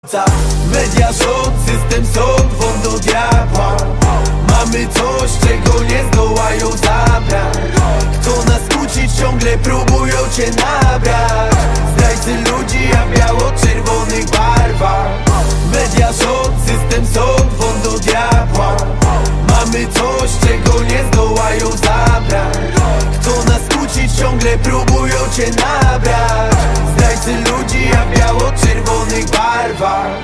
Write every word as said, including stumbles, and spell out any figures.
Media rząd, system sąd, won do diabła. Mamy coś, czego nie zdołają zabrać. Chcą nas kłócić, ciągle próbują cię nabrać. Zdrajcy ludzi, a w biało-czerwonych barwach. Media rząd, system sąd, won do diabła. Mamy coś, czego nie zdołają zabrać. Chcą nas kłócić, ciągle próbują cię nabrać. Zdrajcy ludzi, a w biało-czerwonych barwach.